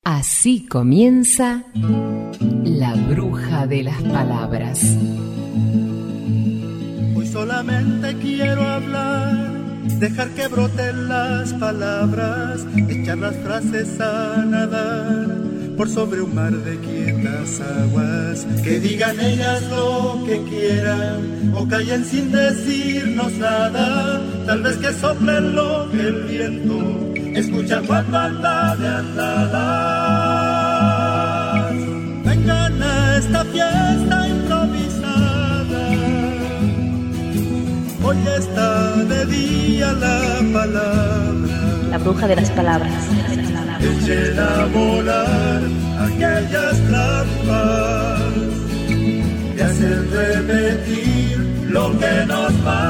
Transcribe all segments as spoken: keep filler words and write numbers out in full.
Así comienza La Bruja de las Palabras. Hoy solamente quiero hablar, dejar que broten las palabras, echar las frases a nadar por sobre un mar de quietas aguas. Que digan ellas lo que quieran o callen sin decirnos nada. Tal vez que soplen lo que el viento escucha cuando anda de andadas. Vengan a esta fiesta improvisada. Hoy está de día la palabra, la bruja de las palabras. Echen a volar aquellas trampas que hacen repetir lo que nos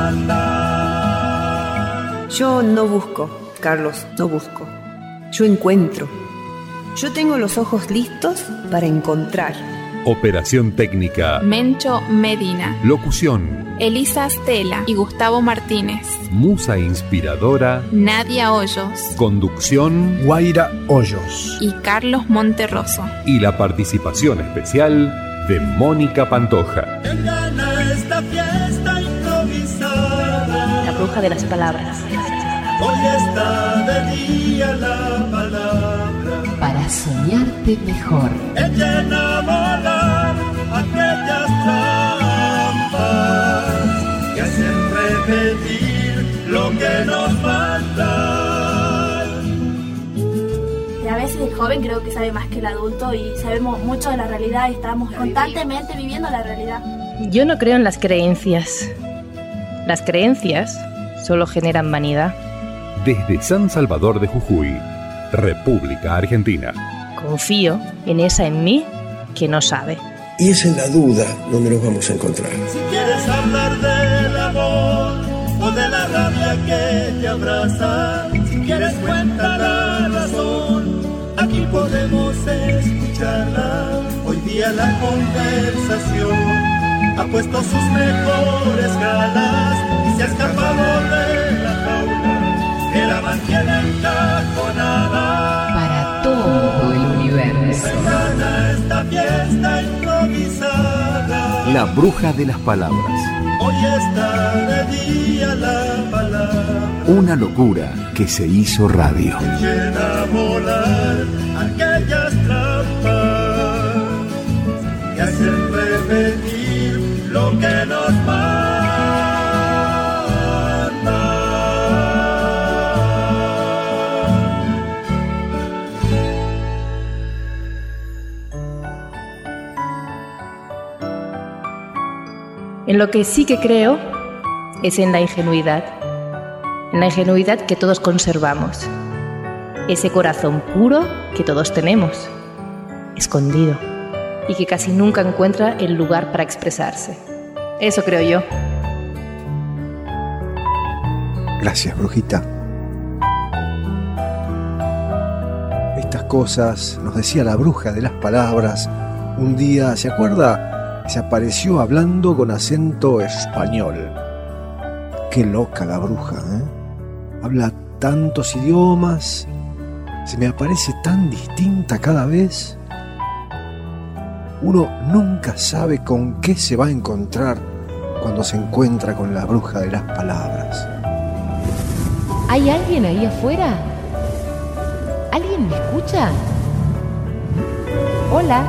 mandan. Yo no busco, Carlos, no busco. Yo encuentro. Yo tengo los ojos listos para encontrar. Operación técnica Mencho Medina. Locución Elisa Stella y Gustavo Martínez. Musa inspiradora Nadia Hoyos. Conducción Guaira Hoyos y Carlos Monterroso. Y la participación especial de Mónica Pantoja. Vengan a esta fiesta improvisada. La bruja de las palabras. Hoy está de día la palabra para soñarte mejor. Echen a volar aquellas trampas que hacen repetir lo que nos falta. Y a veces el joven creo que sabe más que el adulto y sabemos mucho de la realidad y estamos constantemente viviendo la realidad. Yo no creo en las creencias. Las creencias solo generan vanidad. Desde San Salvador de Jujuy, República Argentina. Confío en esa en mí que no sabe. Y es en la duda donde nos vamos a encontrar. Si quieres hablar del amor o de la rabia que te abraza, si quieres cuenta la razón, aquí podemos escucharla. Hoy día la conversación ha puesto sus mejores galas y se ha escapado de la jaula que la mantiene encajonada. Para todo el universo. Vengan a esta fiesta improvisada. La bruja de las palabras. Hoy está de día la palabra. Una locura que se hizo radio. Echen a volar aquellas trampas que hacen repetir lo que nos manda. En lo que sí que creo es en la ingenuidad, en la ingenuidad que todos conservamos, ese corazón puro que todos tenemos, escondido, y que casi nunca encuentra el lugar para expresarse. Eso creo yo. Gracias, brujita. Estas cosas nos decía la bruja de las palabras un día, ¿se acuerda? Se apareció hablando con acento español. Qué loca la bruja, ¿eh? Habla tantos idiomas, se me aparece tan distinta cada vez. Uno nunca sabe con qué se va a encontrar cuando se encuentra con la bruja de las palabras. ¿Hay alguien ahí afuera? ¿Alguien me escucha? Hola.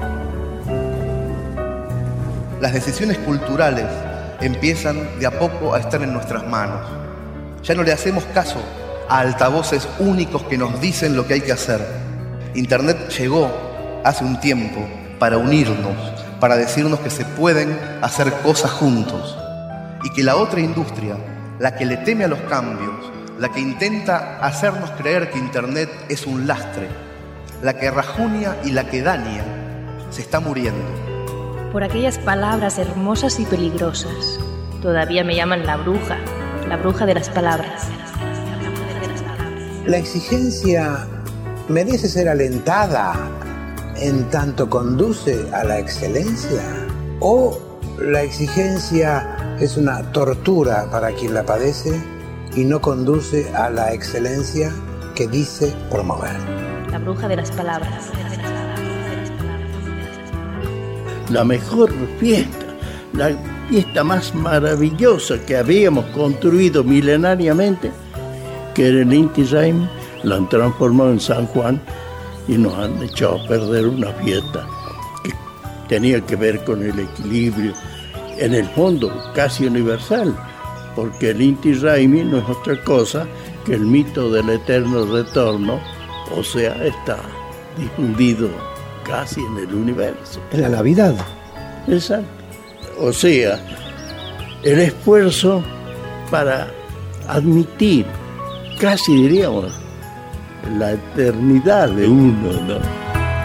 Las decisiones culturales empiezan de a poco a estar en nuestras manos. Ya no le hacemos caso a altavoces únicos que nos dicen lo que hay que hacer. Internet llegó hace un tiempo para unirnos, para decirnos que se pueden hacer cosas juntos y que la otra industria, la que le teme a los cambios, la que intenta hacernos creer que Internet es un lastre, la que rajunia y la que daña, se está muriendo. Por aquellas palabras hermosas y peligrosas. Todavía me llaman la bruja, la bruja de las palabras. La exigencia merece ser alentada en tanto conduce a la excelencia, o la exigencia es una tortura para quien la padece y no conduce a la excelencia que dice promover. la bruja de las palabras. La mejor fiesta, la fiesta más maravillosa que habíamos construido milenariamente, que era el Inti Raymi, la han transformado en San Juan y nos han echado a perder una fiesta que tenía que ver con el equilibrio, en el fondo casi universal, porque el Inti Raymi no es otra cosa que el mito del eterno retorno, o sea, está difundido casi en el universo. En la Navidad. Exacto. O sea, el esfuerzo para admitir, casi diríamos, la eternidad de uno, ¿no?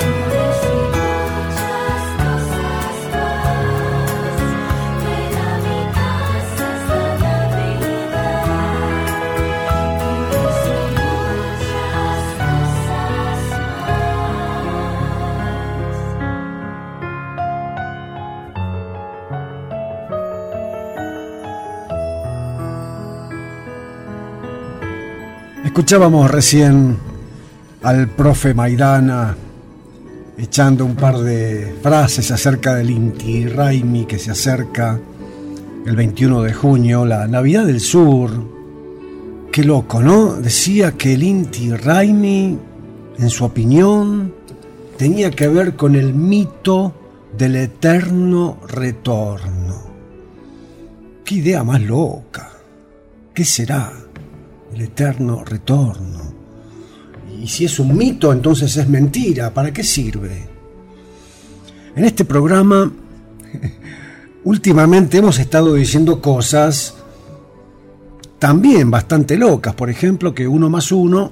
Escuchábamos recién al profe Maidana echando un par de frases acerca del Inti Raymi que se acerca el veintiuno de junio, la Navidad del Sur. Qué loco, ¿no? Decía que el Inti Raymi, en su opinión, tenía que ver con el mito del eterno retorno. Qué idea más loca. ¿Qué será el eterno retorno? Y si es un mito, entonces es mentira. ¿Para qué sirve? En este programa, últimamente hemos estado diciendo cosas también bastante locas. Por ejemplo, que uno más uno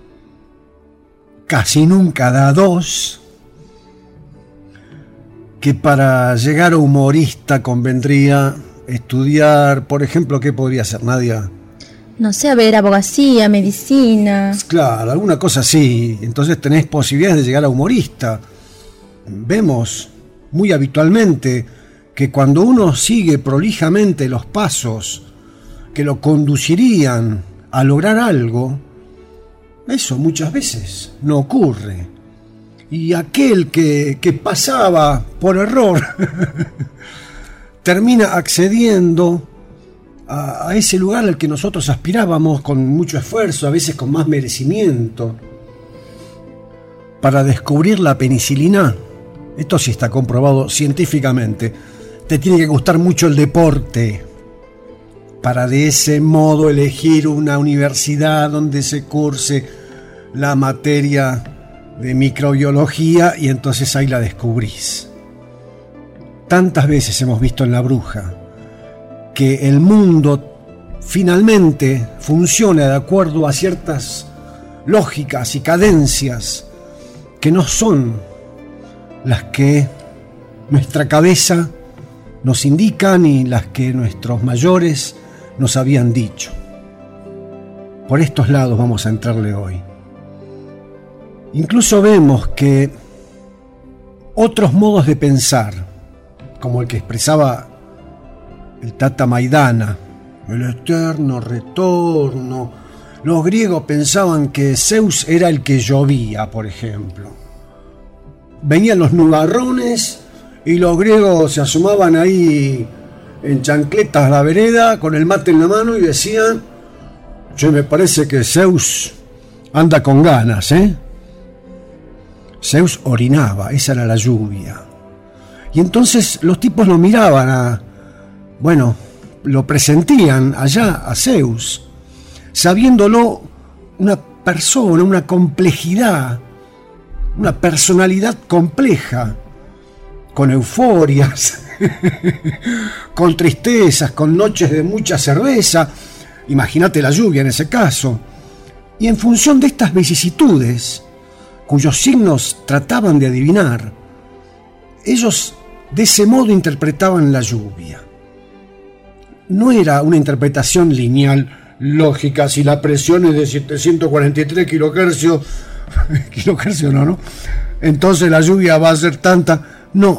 casi nunca da dos. Que para llegar a humorista convendría estudiar, por ejemplo, ¿qué podría ser, Nadia? No sé, a ver, abogacía, medicina. Claro, alguna cosa así. Entonces tenés posibilidades de llegar a humorista. Vemos muy habitualmente que cuando uno sigue prolijamente los pasos que lo conducirían a lograr algo, eso muchas veces no ocurre. Y aquel que, que pasaba por error termina accediendo a, a ese lugar al que nosotros aspirábamos con mucho esfuerzo, a veces con más merecimiento. Para descubrir la penicilina, esto sí está comprobado científicamente, te tiene que gustar mucho el deporte, para de ese modo elegir una universidad donde se curse la materia de microbiología y entonces ahí la descubrís. Tantas veces hemos visto en La Bruja que el mundo finalmente funciona de acuerdo a ciertas lógicas y cadencias que no son las que nuestra cabeza nos indica ni las que nuestros mayores nos habían dicho. Por estos lados vamos a entrarle hoy. Incluso vemos que otros modos de pensar, como el que expresaba el Tata Maidana, el eterno retorno. Los griegos pensaban que Zeus era el que llovía, por ejemplo. Venían los nubarrones y los griegos se asomaban ahí en chancletas a la vereda con el mate en la mano y decían: che, me parece que Zeus anda con ganas, ¿eh? Zeus orinaba, esa era la lluvia. Y entonces los tipos lo miraban a... Bueno, lo presentían allá a Zeus, sabiéndolo una persona, una complejidad, una personalidad compleja, con euforias, con tristezas, con noches de mucha cerveza. Imagínate la lluvia en ese caso. Y en función de estas vicisitudes, cuyos signos trataban de adivinar, ellos de ese modo interpretaban la lluvia. No era una interpretación lineal, lógica, si la presión es de setecientos cuarenta y tres kilohercios, kilohercios no, ¿no? Entonces la lluvia va a ser tanta. No.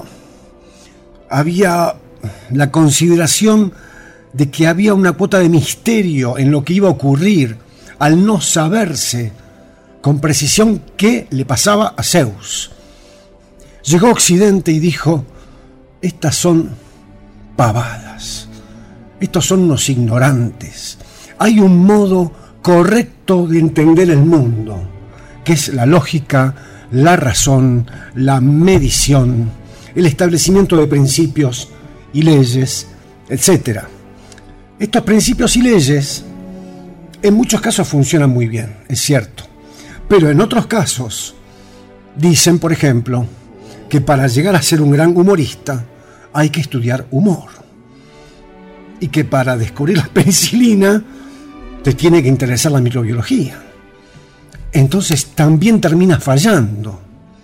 Había la consideración de que había una cuota de misterio en lo que iba a ocurrir, al no saberse con precisión qué le pasaba a Zeus. Llegó a Occidente y dijo: estas son pavadas, estos son unos ignorantes. Hay un modo correcto de entender el mundo, que es la lógica, la razón, la medición, el establecimiento de principios y leyes, etcétera. Estos principios y leyes en muchos casos funcionan muy bien, es cierto, pero en otros casos dicen, por ejemplo, que para llegar a ser un gran humorista hay que estudiar humor, y que para descubrir la penicilina te tiene que interesar la microbiología. Entonces también termina fallando.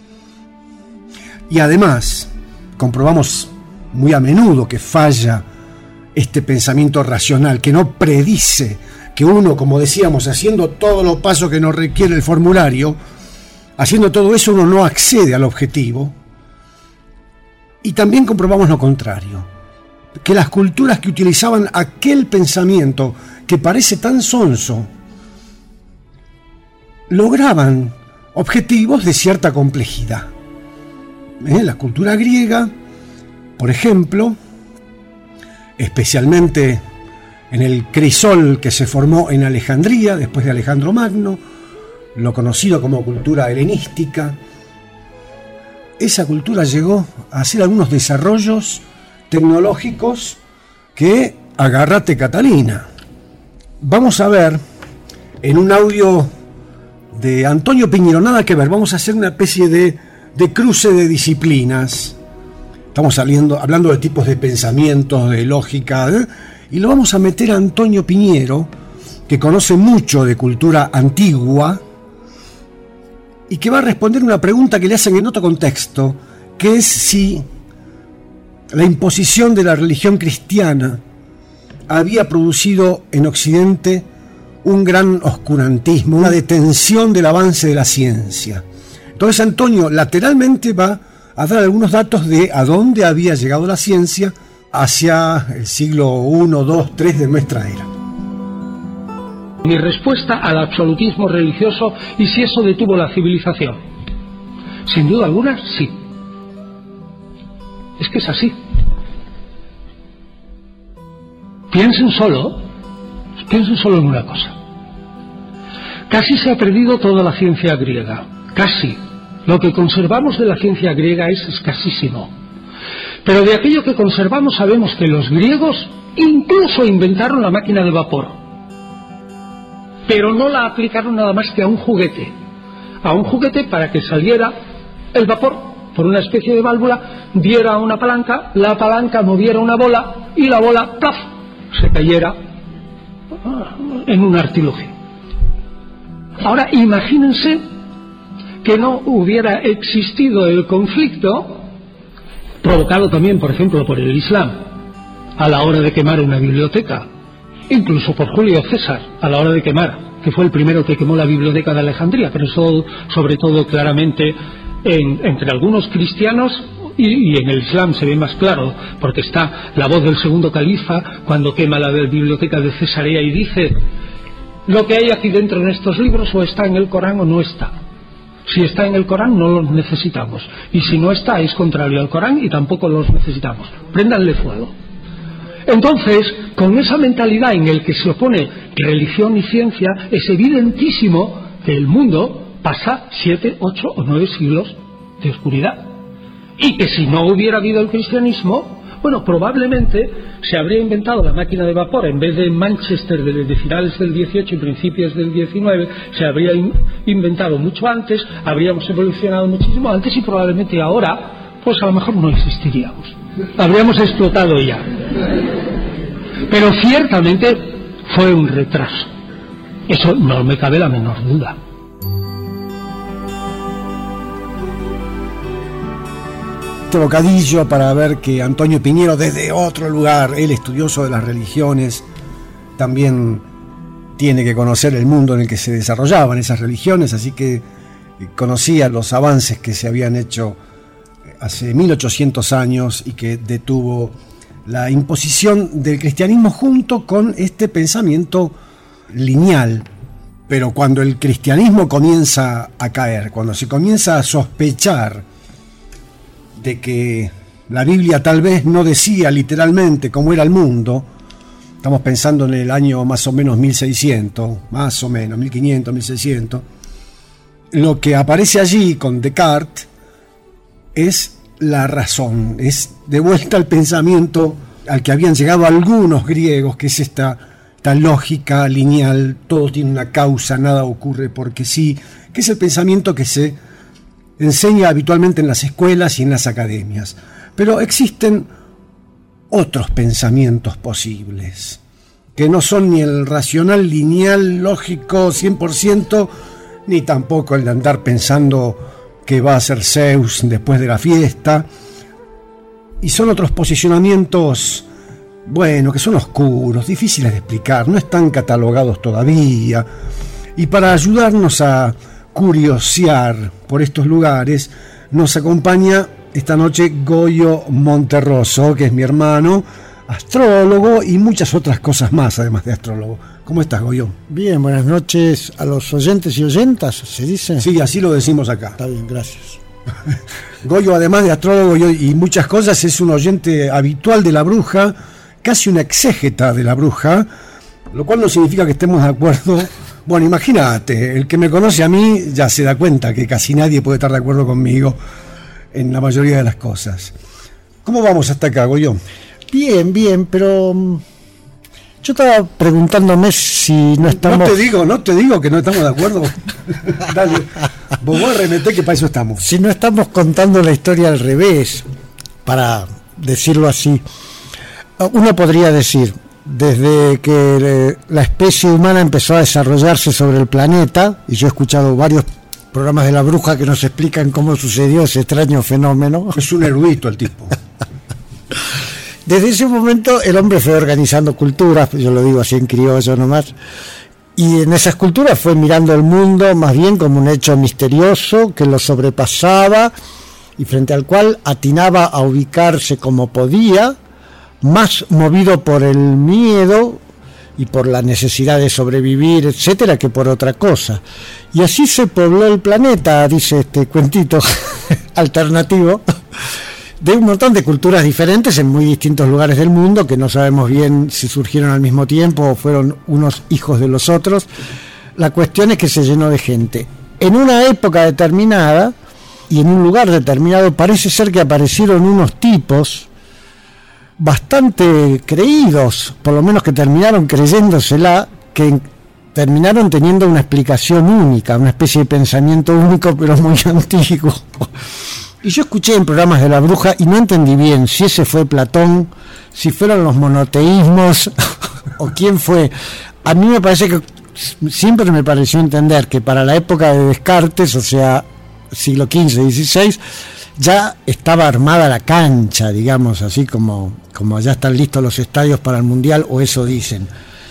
Y además comprobamos muy a menudo que falla este pensamiento racional, que no predice, que uno, como decíamos, haciendo todos los pasos que nos requiere el formulario, haciendo todo eso uno no accede al objetivo. Y también comprobamos lo contrario, que las culturas que utilizaban aquel pensamiento que parece tan sonso, lograban objetivos de cierta complejidad. ¿Eh? La cultura griega, por ejemplo, especialmente en el crisol que se formó en Alejandría después de Alejandro Magno, lo conocido como cultura helenística, esa cultura llegó a hacer algunos desarrollos tecnológicos que, agárrate Catalina. Vamos a ver en un audio de Antonio Piñero, nada que ver, vamos a hacer una especie de, de cruce de disciplinas. Estamos saliendo, hablando de tipos de pensamientos, de lógica, ¿eh? Y lo vamos a meter a Antonio Piñero, que conoce mucho de cultura antigua y que va a responder una pregunta que le hacen en otro contexto, que es si la imposición de la religión cristiana había producido en Occidente un gran oscurantismo, una detención del avance de la ciencia. Entonces Antonio lateralmente va a dar algunos datos de a dónde había llegado la ciencia hacia el siglo primero, dos, tres de nuestra era. Mi respuesta al absolutismo religioso y si eso detuvo la civilización. Sin duda alguna, sí. Es que es así. Piensen solo, piensen solo en una cosa. Casi se ha perdido toda la ciencia griega. Casi. Lo que conservamos de la ciencia griega es escasísimo. Pero de aquello que conservamos sabemos que los griegos incluso inventaron la máquina de vapor. Pero no la aplicaron nada más que a un juguete. A un juguete para que saliera el vapor por una especie de válvula, diera una palanca, la palanca moviera una bola y la bola, ¡plaf!, se cayera en un artilugio. Ahora imagínense que no hubiera existido el conflicto, provocado también, por ejemplo, por el Islam, a la hora de quemar una biblioteca, incluso por Julio César, a la hora de quemar, que fue el primero que quemó la biblioteca de Alejandría, pero eso sobre todo claramente en, entre algunos cristianos, y, y en el Islam se ve más claro, porque está la voz del segundo califa cuando quema la biblioteca de Cesarea y dice: lo que hay aquí dentro en estos libros o está en el Corán o no está. Si está en el Corán no los necesitamos, y si no está es contrario al Corán y tampoco los necesitamos. Préndanle fuego. Entonces, con esa mentalidad en el que se opone religión y ciencia, es evidentísimo que el mundo pasa siete, ocho o nueve siglos de oscuridad. Y que si no hubiera habido el cristianismo, bueno, probablemente se habría inventado la máquina de vapor en vez de en Manchester de, de finales del dieciocho y principios del diecinueve, se habría in, inventado mucho antes, habríamos evolucionado muchísimo antes y probablemente ahora, pues a lo mejor no existiríamos. Habríamos explotado ya. Pero ciertamente fue un retraso. Eso no me cabe la menor duda. Este bocadillo para ver que Antonio Piñero, desde otro lugar, el estudioso de las religiones, también tiene que conocer el mundo en el que se desarrollaban esas religiones, así que conocía los avances que se habían hecho hace mil ochocientos años y que detuvo la imposición del cristianismo junto con este pensamiento lineal, Pero cuando el cristianismo comienza a caer, cuando se comienza a sospechar de que la Biblia tal vez no decía literalmente cómo era el mundo, estamos pensando en el año más o menos mil seiscientos, más o menos, mil quinientos, mil seiscientos, lo que aparece allí con Descartes es la razón, es de vuelta al pensamiento al que habían llegado algunos griegos, que es esta, esta lógica lineal, todo tiene una causa, nada ocurre porque sí, que es el pensamiento que se enseña habitualmente en las escuelas y en las academias. Pero existen otros pensamientos posibles, que no son ni el racional, lineal, lógico, cien por ciento, ni tampoco el de andar pensando que va a ser Zeus después de la fiesta. Y son otros posicionamientos, bueno, que son oscuros, difíciles de explicar, no están catalogados todavía. Y para ayudarnos a curiosear por estos lugares, nos acompaña esta noche Goyo Monterroso, que es mi hermano, astrólogo y muchas otras cosas más, además de astrólogo. ¿Cómo estás, Goyo? Bien, buenas noches a los oyentes y oyentas, ¿se dice? Sí, así lo decimos acá. Está bien, gracias. Goyo, además de astrólogo y muchas cosas, es un oyente habitual de La Bruja, casi una exégeta de La Bruja, lo cual no significa que estemos de acuerdo. Bueno, imagínate, el que me conoce a mí ya se da cuenta que casi nadie puede estar de acuerdo conmigo en la mayoría de las cosas. ¿Cómo vamos hasta acá, Goyo? Bien, bien, pero yo estaba preguntándome si no estamos... No te digo, no te digo que no estamos de acuerdo. Dale, vos vos arremeté que para eso estamos. Si no estamos contando la historia al revés, para decirlo así. Uno podría decir, desde que la especie humana empezó a desarrollarse sobre el planeta, y yo he escuchado varios programas de La Bruja que nos explican cómo sucedió ese extraño fenómeno. Es un erudito el tipo. Desde ese momento el hombre fue organizando culturas, yo lo digo así en criollo nomás, y en esas culturas fue mirando el mundo más bien como un hecho misterioso que lo sobrepasaba y frente al cual atinaba a ubicarse como podía, más movido por el miedo y por la necesidad de sobrevivir, etcétera, que por otra cosa. Y así se pobló el planeta, dice este cuentito alternativo, de un montón de culturas diferentes en muy distintos lugares del mundo, que no sabemos bien si surgieron al mismo tiempo o fueron unos hijos de los otros. La cuestión es que se llenó de gente. En una época determinada y en un lugar determinado parece ser que aparecieron unos tipos bastante creídos, por lo menos que terminaron creyéndosela, que terminaron teniendo una explicación única, una especie de pensamiento único pero muy antiguo. Y yo escuché en programas de La Bruja y no entendí bien si ese fue Platón, si fueron los monoteísmos o quién fue. A mí me parece que siempre me pareció entender que para la época de Descartes, o sea, siglo quince, dieciséis, ya estaba armada la cancha, digamos, así como, como ya están listos los estadios para el Mundial, o eso dicen.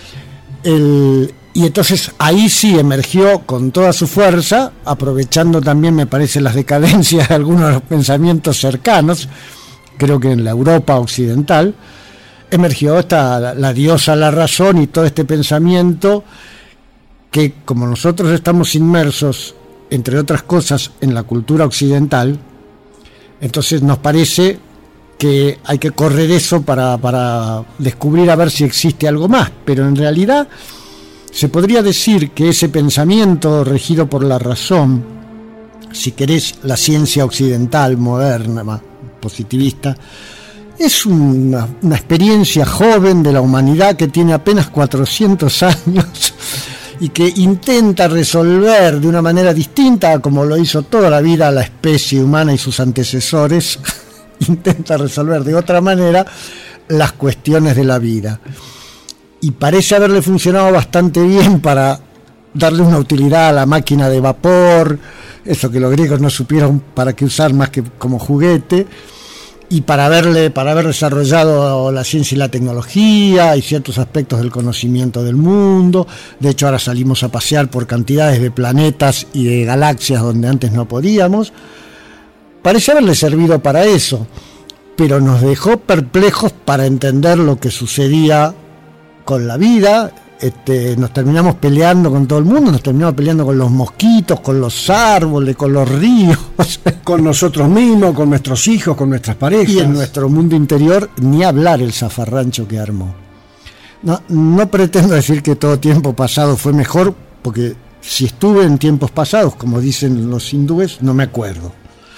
El... Y entonces ahí sí emergió con toda su fuerza, aprovechando también, me parece, las decadencias de algunos de los pensamientos cercanos, creo que en la Europa occidental, emergió esta, la, la diosa la razón y todo este pensamiento que, como nosotros estamos inmersos, entre otras cosas, en la cultura occidental, entonces nos parece que hay que correr eso para, para descubrir a ver si existe algo más, pero en realidad se podría decir que ese pensamiento regido por la razón, si querés la ciencia occidental, moderna, positivista, es una, una experiencia joven de la humanidad que tiene apenas cuatrocientos años y que intenta resolver de una manera distinta, como lo hizo toda la vida la especie humana y sus antecesores, intenta resolver de otra manera las cuestiones de la vida. Y parece haberle funcionado bastante bien para darle una utilidad a la máquina de vapor, eso que los griegos no supieron para qué usar más que como juguete, y para haberle, para haber desarrollado la ciencia y la tecnología y ciertos aspectos del conocimiento del mundo. De hecho, ahora salimos a pasear por cantidades de planetas y de galaxias donde antes no podíamos. Parece haberle servido para eso, pero nos dejó perplejos para entender lo que sucedía con la vida, este, nos terminamos peleando con todo el mundo, nos terminamos peleando con los mosquitos, con los árboles, con los ríos, con nosotros mismos, con nuestros hijos, con nuestras parejas. Y en nuestro mundo interior, ni hablar el zafarrancho que armó. No, no pretendo decir que todo tiempo pasado fue mejor, porque si estuve en tiempos pasados, como dicen los hindúes, no me acuerdo.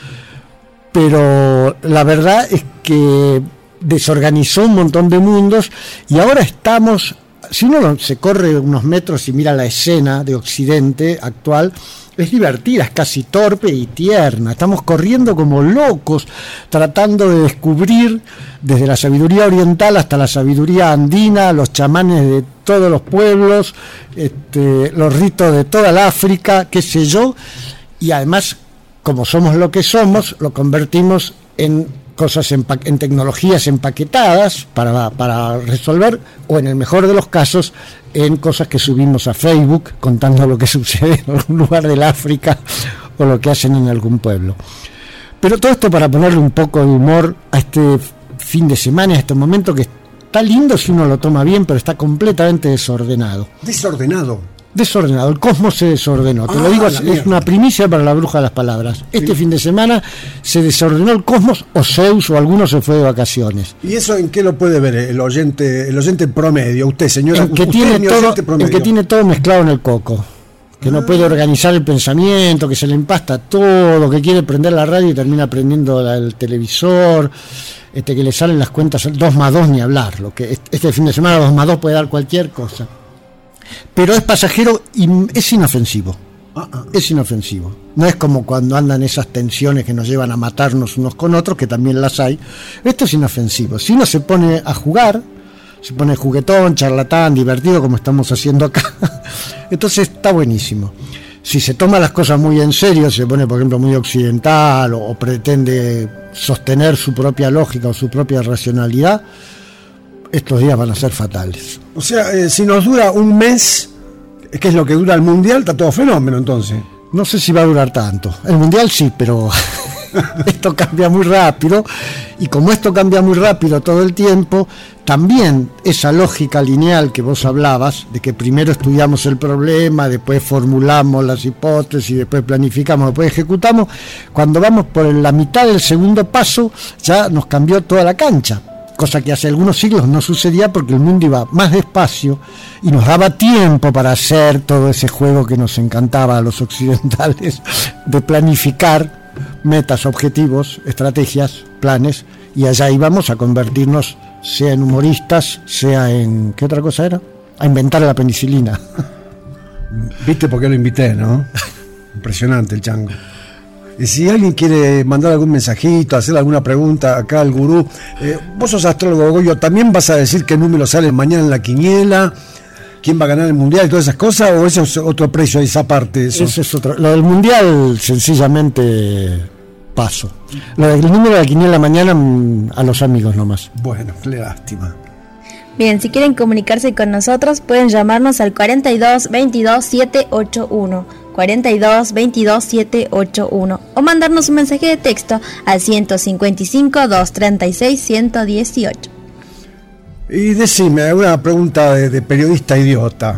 Pero la verdad es que desorganizó un montón de mundos y ahora estamos, si uno se corre unos metros y mira la escena de Occidente actual, es divertida, es casi torpe y tierna. Estamos corriendo como locos, tratando de descubrir desde la sabiduría oriental hasta la sabiduría andina, los chamanes de todos los pueblos, este, los ritos de toda la África, qué sé yo, y además, como somos lo que somos, lo convertimos en cosas en, en tecnologías empaquetadas para, para resolver, o en el mejor de los casos, en cosas que subimos a Facebook contando lo que sucede en algún lugar del África o lo que hacen en algún pueblo. Pero todo esto para ponerle un poco de humor a este fin de semana, a este momento que está lindo si uno lo toma bien, pero está completamente desordenado. Desordenado. Desordenado, el cosmos se desordenó, te ah, lo digo, es mierda. Una primicia para la bruja de las palabras. Este sí. Fin de semana se desordenó el cosmos, o Zeus o alguno se fue de vacaciones. ¿Y eso en qué lo puede ver el oyente, el oyente promedio? Usted, señora, el que, usted tiene todo, el que tiene todo mezclado en el coco, que ah. no puede organizar el pensamiento, que se le empasta todo, que quiere prender la radio y termina prendiendo la, el televisor, este que le salen las cuentas dos más dos ni hablar, lo que este fin de semana dos más dos puede dar cualquier cosa. Pero es pasajero y es inofensivo. Uh-uh. Es inofensivo. No es como cuando andan esas tensiones que nos llevan a matarnos unos con otros, que también las hay. Esto es inofensivo. Si uno se pone a jugar, se pone juguetón, charlatán, divertido, como estamos haciendo acá, entonces está buenísimo. Si se toma las cosas muy en serio, se pone, por ejemplo, muy occidental o, o pretende sostener su propia lógica o su propia racionalidad, estos días van a ser fatales. O sea, eh, si nos dura un mes, que es lo que dura el Mundial, está todo fenómeno entonces. No sé si va a durar tanto. El Mundial sí, pero esto cambia muy rápido. Y como esto cambia muy rápido todo el tiempo, también esa lógica lineal que vos hablabas, de que primero estudiamos el problema, después formulamos las hipótesis, después planificamos, después ejecutamos, cuando vamos por la mitad del segundo paso, ya nos cambió toda la cancha. Cosa que hace algunos siglos no sucedía porque el mundo iba más despacio y nos daba tiempo para hacer todo ese juego que nos encantaba a los occidentales, de planificar metas, objetivos, estrategias, planes, y allá íbamos a convertirnos, sea en humoristas, sea en... ¿qué otra cosa era? A inventar la penicilina. ¿Viste por qué lo invité, no? Impresionante el chango. Y si alguien quiere mandar algún mensajito, hacer alguna pregunta acá al gurú, eh, vos sos astrólogo, Goyo, ¿también vas a decir qué número sale mañana en la quiniela? ¿Quién va a ganar el mundial y todas esas cosas? ¿O eso es otro precio, esa parte? Eso, eso es otro. Lo del mundial, sencillamente paso. Lo del número de la quiniela mañana, a los amigos nomás. Bueno, qué lástima. Bien, si quieren comunicarse con nosotros, pueden llamarnos al cuarenta y dos veintidós setecientos ochenta y uno. cuarenta y dos veintidós setecientos ochenta y uno o mandarnos un mensaje de texto al ciento cincuenta y cinco, doscientos treinta y seis, ciento dieciocho. Y decime, una pregunta de, de periodista idiota.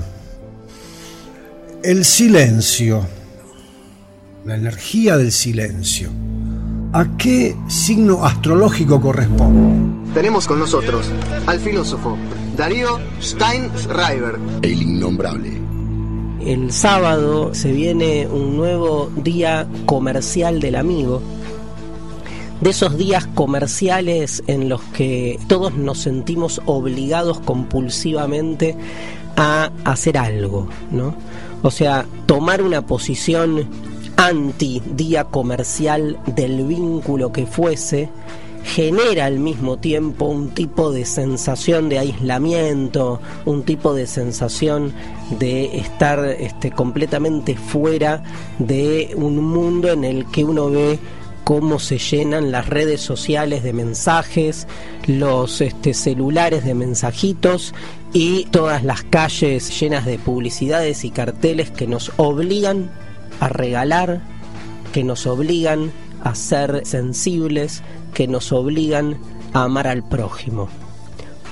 El silencio, la energía del silencio, ¿a qué signo astrológico corresponde? Tenemos con nosotros al filósofo Darío Steinschreiber, el innombrable. El sábado se viene un nuevo día comercial del amigo, de esos días comerciales en los que todos nos sentimos obligados compulsivamente a hacer algo, ¿no? O sea, tomar una posición anti día comercial del vínculo que fuese genera al mismo tiempo un tipo de sensación de aislamiento, un tipo de sensación de estar este, completamente fuera de un mundo en el que uno ve cómo se llenan las redes sociales de mensajes, los este, celulares de mensajitos y todas las calles llenas de publicidades y carteles que nos obligan a regalar, que nos obligan a ser sensibles, que nos obligan a amar al prójimo.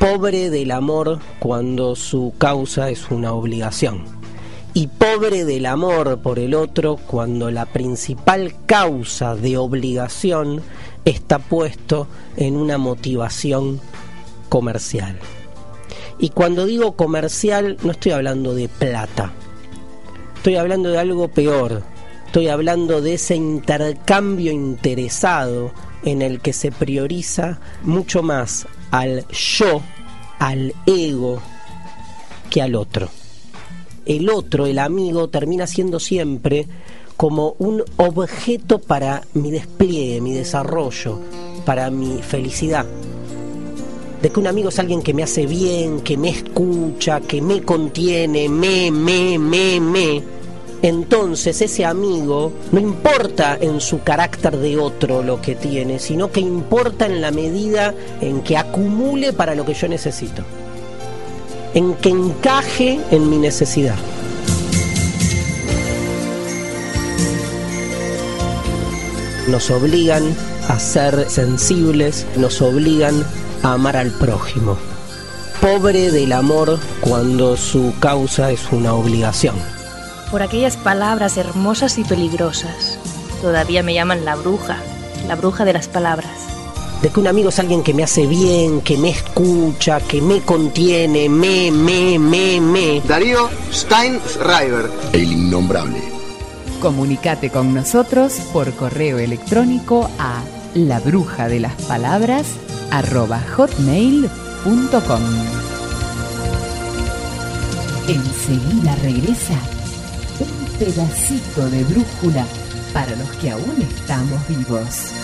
Pobre del amor cuando su causa es una obligación. Y pobre del amor por el otro cuando la principal causa de obligación está puesto en una motivación comercial. Y cuando digo comercial no estoy hablando de plata, estoy hablando de algo peor, estoy hablando de ese intercambio interesado en el que se prioriza mucho más al yo, al ego, que al otro. El otro, el amigo, termina siendo siempre como un objeto para mi despliegue, mi desarrollo, para mi felicidad. De que un amigo es alguien que me hace bien, que me escucha, que me contiene, me, me, me, me. Entonces ese amigo no importa en su carácter de otro lo que tiene, sino que importa en la medida en que acumule para lo que yo necesito, en que encaje en mi necesidad. Nos obligan a ser sensibles, nos obligan a amar al prójimo. Pobre del amor cuando su causa es una obligación. Por aquellas palabras hermosas y peligrosas. Todavía me llaman la bruja, la bruja de las palabras. De que un amigo es alguien que me hace bien, que me escucha, que me contiene, me, me, me, me. Darío Steinschreiber. El innombrable. Comunicate con nosotros por correo electrónico a labrujadelas.palabras arroba hotmail punto com. Enseguida regresa un pedacito de brújula para los que aún estamos vivos.